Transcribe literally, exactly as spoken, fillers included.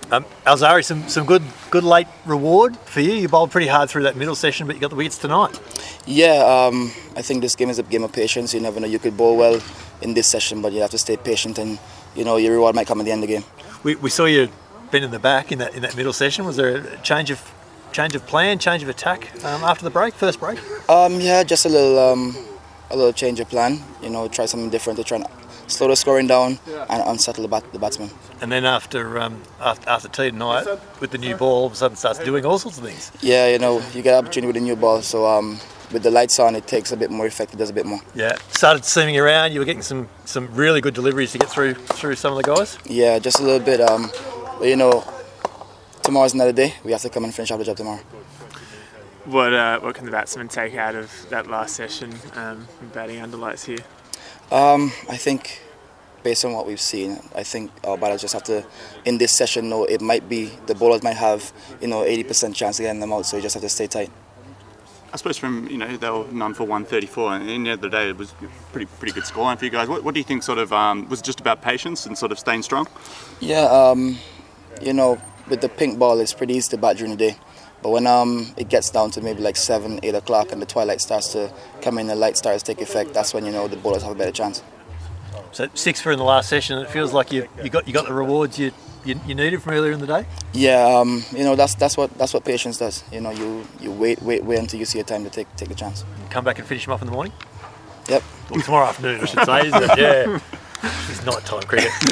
Um, Alzarri, some, some good good late reward for you. You bowled pretty hard through that middle session, but you got the wickets tonight. Yeah, um, I think this game is a game of patience. You never know. You could bowl well in this session, but you have to stay patient, and you know your reward might come at the end of the game. We, we saw you bend in the back in that in that middle session. Was there a change of change of plan, change of attack um, after the break, first break? Um, yeah, just a little um, a little change of plan. You know, try something different to try and slow the scoring down and unsettle the, bat- the batsman. And then after um, after, after tea tonight, with the new ball, all of a sudden starts doing all sorts of things. Yeah, you know, you get an opportunity with a new ball, so um, with the lights on, it takes a bit more effect. It does a bit more. Yeah, started seaming around. You were getting some, some really good deliveries to get through through some of the guys. Yeah, just a little bit. Um, but you know, tomorrow's another day. We have to come and finish up the job tomorrow. What uh, what can the batsmen take out of that last session, um, batting under lights here? Um, I think, based on what we've seen, I think our batters just have to, in this session, know it might be, the bowlers might have, you know, eighty percent chance of getting them out, so you just have to stay tight. I suppose from, you know, they were none for one thirty-four, and at the end of the day, it was pretty pretty good scoreline for you guys. What, what do you think sort of, um, was it just about patience and sort of staying strong? Yeah, um, you know, with the pink ball, it's pretty easy to bat during the day. But when um, it gets down to maybe like seven, eight o'clock and the twilight starts to come in, the light starts to take effect, that's when you know the bowlers have a better chance. So six for in the last session. It feels like you you got you got the rewards you, you you needed from earlier in the day. Yeah, um, you know that's that's what that's what patience does. You know, you, you wait wait wait until you see a time to take take the chance. Come back and finish them off in the morning. Yep. Well, tomorrow afternoon, I should say, isn't it? Yeah. It's night time cricket.